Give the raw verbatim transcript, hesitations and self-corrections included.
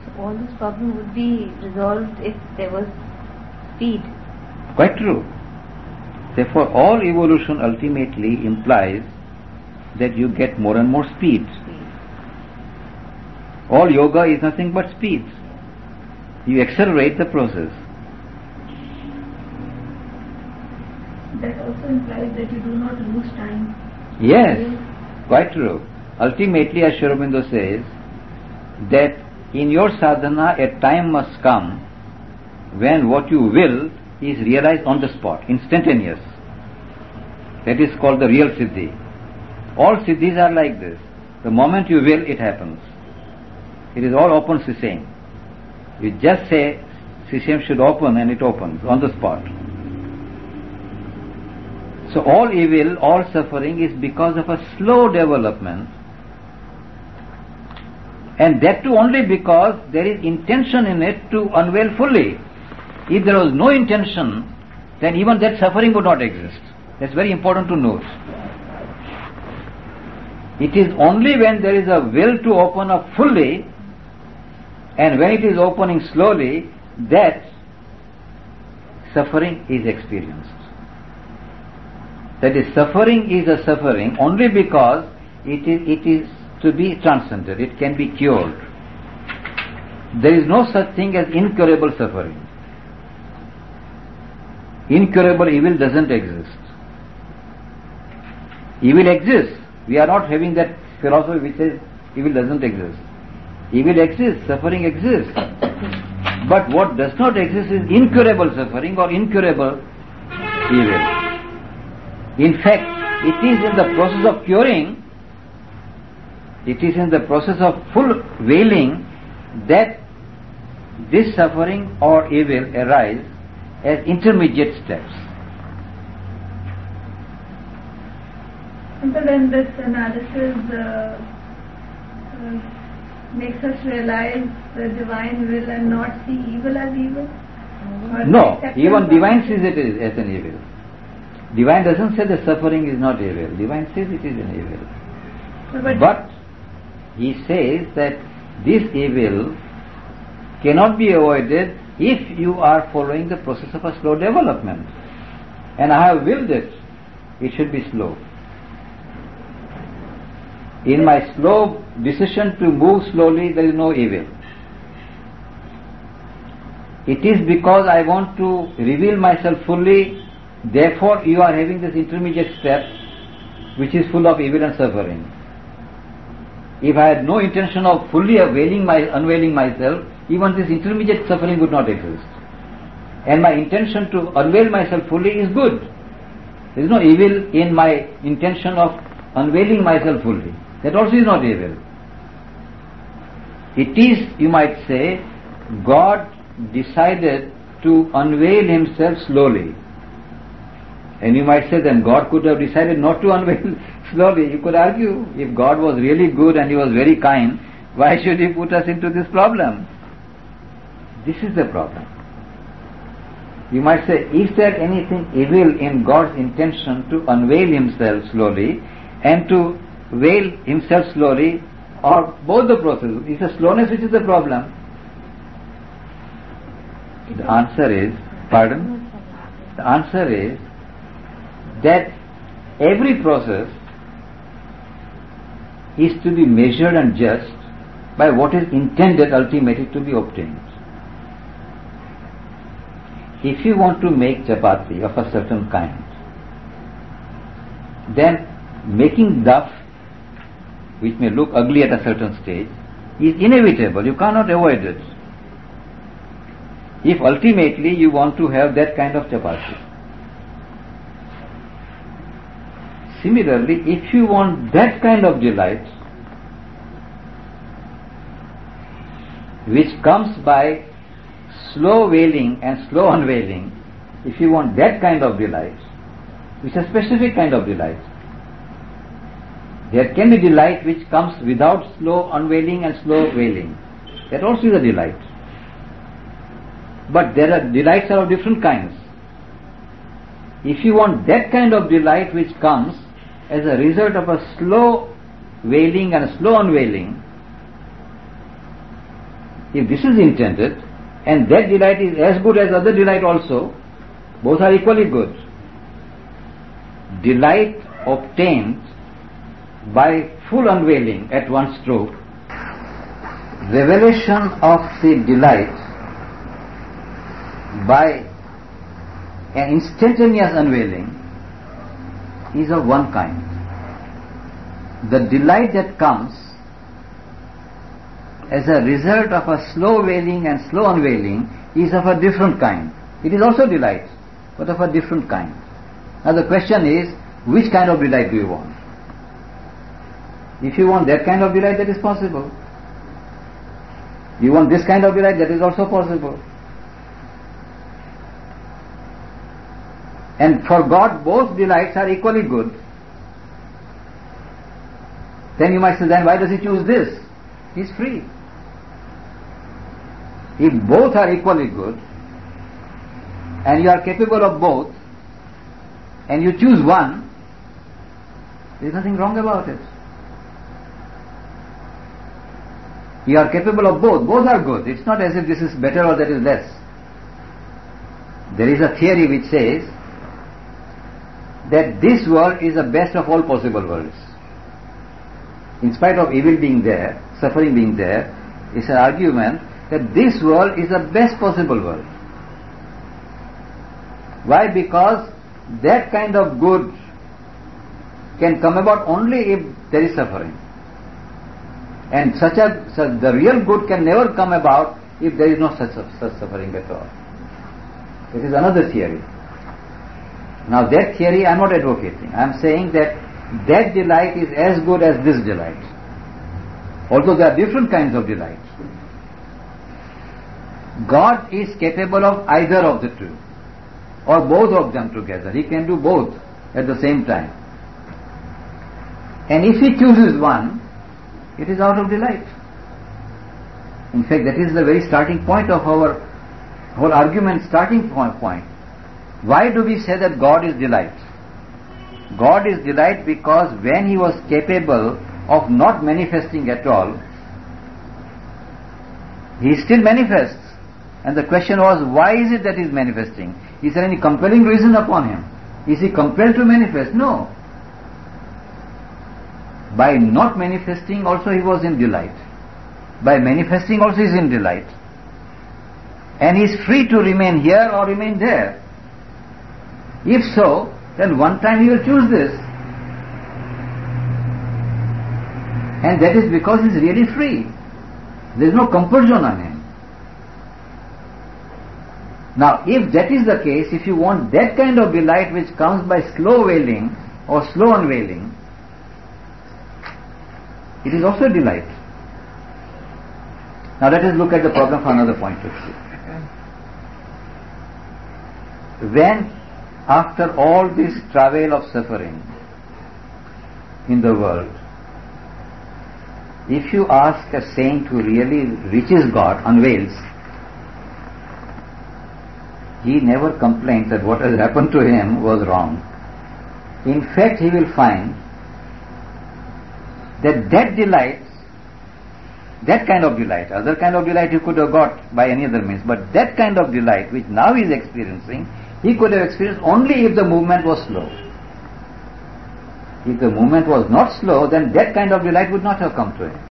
all this problem would be resolved if there was speed. Quite true. Therefore, all evolution ultimately implies that you get more and more speed. speed. All yoga is nothing but speed. You accelerate the process. That also implies that you do not lose time. Yes, quite true. Ultimately, as Sri Aurobindo says, that in your sadhana a time must come when what you will is realized on the spot, instantaneous. That is called the real siddhi. All siddhis are like this. The moment you will, it happens. It is all open sisem. You just say sisem should open and it opens on the spot. So all evil, all suffering is because of a slow development, and that too only because there is intention in it to unveil fully. If there was no intention, then even that suffering would not exist. That's very important to note. It is only when there is a will to open up fully, and when it is opening slowly, that suffering is experienced. That is, suffering is a suffering only because it is, it is to be transcended, it can be cured. There is no such thing as incurable suffering. Incurable evil doesn't exist. Evil exists. We are not having that philosophy which says evil doesn't exist. Evil exists, suffering exists. But what does not exist is incurable suffering or incurable evil. In fact, it is in the process of curing, it is in the process of full veiling that this suffering or evil arise as intermediate steps. And so then this analysis uh, uh, makes us realize the divine will and not see evil as evil? Or No, even divine sees it as an evil. Divine doesn't say that suffering is not evil. Divine says it is an evil. No, but, but he says that this evil cannot be avoided if you are following the process of a slow development. And I have willed it. It should be slow. In my slow decision to move slowly, there is no evil. It is because I want to reveal myself fully, therefore you are having this intermediate step which is full of evil and suffering. If I had no intention of fully unveiling, my, unveiling myself, even this intermediate suffering would not exist. And my intention to unveil myself fully is good. There is no evil in my intention of unveiling myself fully. That also is not evil. It is, you might say, God decided to unveil himself slowly. And you might say then God could have decided not to unveil slowly. You could argue, if God was really good and he was very kind, why should he put us into this problem? This is the problem. You might say, is there anything evil in God's intention to unveil himself slowly and to veil himself slowly, or both the processes? It's the slowness which is the problem. The answer is, pardon? The answer is that every process is to be measured and judged by what is intended ultimately to be obtained. If you want to make chapati of a certain kind, then making duff, which may look ugly at a certain stage, is inevitable. You cannot avoid it. If ultimately you want to have that kind of chapati. Similarly, if you want that kind of delight, which comes by slow veiling and slow unveiling, if you want that kind of delight, which is a specific kind of delight, there can be delight which comes without slow unveiling and slow veiling. That also is a delight. But there are delights are of different kinds. If you want that kind of delight which comes as a result of a slow veiling and a slow unveiling, if this is intended, and that delight is as good as other delight also, both are equally good. Delight obtained by full unveiling at one stroke, revelation of the delight by an instantaneous unveiling is of one kind. The delight that comes as a result of a slow veiling and slow unveiling is of a different kind. It is also delight, but of a different kind. Now the question is, which kind of delight do you want? If you want that kind of delight, that is possible. You want this kind of delight, that is also possible. And for God, both delights are equally good. Then you might say, then why does He choose this? He is free. If both are equally good, and you are capable of both, and you choose one, there is nothing wrong about it. You are capable of both. Both are good. It's not as if this is better or that is less. There is a theory which says that this world is the best of all possible worlds. In spite of evil being there, suffering being there, it's an argument that this world is the best possible world. Why? Because that kind of good can come about only if there is suffering. And such a such the real good can never come about if there is no such, such suffering at all. This is another theory. Now that theory I am not advocating. I am saying that that delight is as good as this delight. Although there are different kinds of delight. God is capable of either of the two, or both of them together. He can do both at the same time. And if He chooses one, it is out of delight. In fact, that is the very starting point of our whole argument, starting point. Why do we say that God is delight? God is delight because when He was capable of not manifesting at all, He still manifests. And the question was, why is it that He is manifesting? Is there any compelling reason upon Him? Is He compelled to manifest? No. By not manifesting also He was in delight. By manifesting also He is in delight. And He is free to remain here or remain there. If so, then one time He will choose this. And that is because He is really free. There is no compulsion on Him. Now, if that is the case, if you want that kind of delight which comes by slow veiling or slow unveiling, it is also delight. Now let us look at the problem from another point of view. When, after all this travail of suffering in the world, if you ask a saint who really reaches God, unveils, he never complains that what has happened to him was wrong. In fact, he will find that that delight, that kind of delight, other kind of delight he could have got by any other means, but that kind of delight which now he is experiencing, he could have experienced only if the movement was slow. If the movement was not slow, then that kind of delight would not have come to him.